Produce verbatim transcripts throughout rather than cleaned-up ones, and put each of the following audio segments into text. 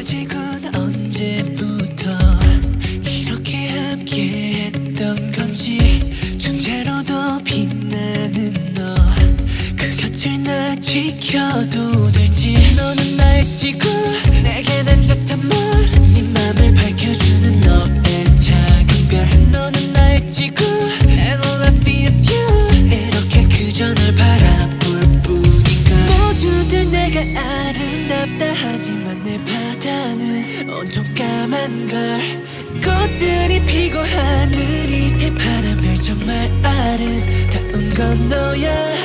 아직은 언제부터 이렇게 함께 했던 건지 존재로도 빛나는 너 그 곁을 나 지켜도 될지 너는 나의 지구 내게 난 just a moon 네 맘을 밝혀주는 너의 작은 별 너는 나의 지구 and all I see is you 이렇게 그저 널 바라볼 뿐인가 모두들 내가 아름답다 하지만 내 바다는 온통 까만 걸 꽃들이 피고 하늘이 새파란 별 정말 아름다운 건 너야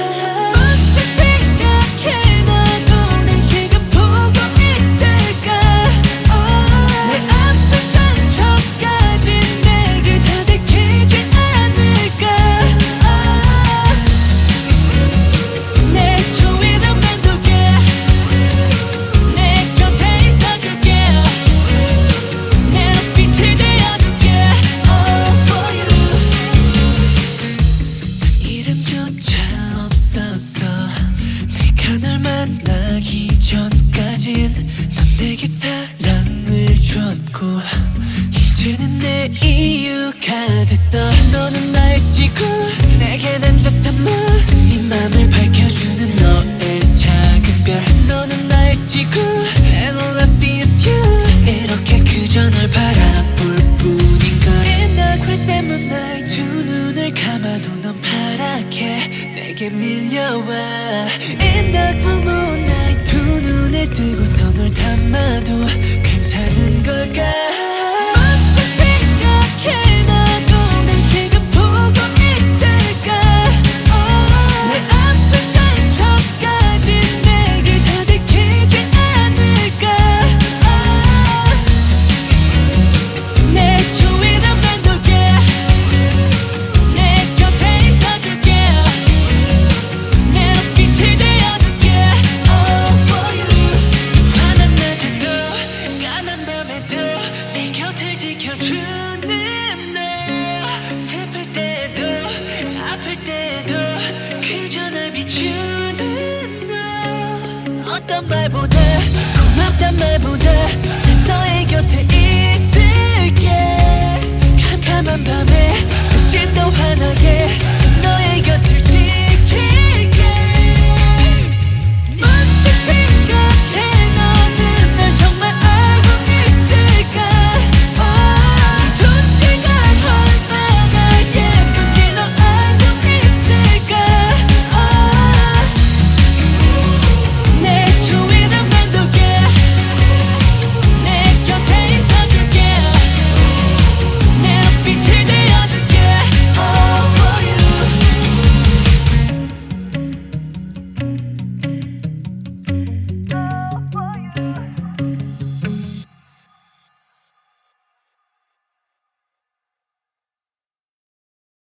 만나기 전까진 넌 내게 사랑을 줬고 이제는 내 이유가 됐어 너는 나의 지구 내게 난 just a moon 네 맘을 밝혀주는 너의 작은 별 너는 나의 지구 and all I see is you 이렇게 그저 널 바라볼 뿐인걸 In the crescent moonlight 두 눈을 감아도 넌 파랗게 내게 밀려와 In the full moonlight 두 눈을 뜨고서 널 담아도 괜찮은 걸까 지켜주는 너 슬플 때도 아플 때도 그저 날 비추는 너 어떤 말보다 고맙단 말보다 난 너의 곁에 있을게 캄캄한 밤에 훨씬 더 환하게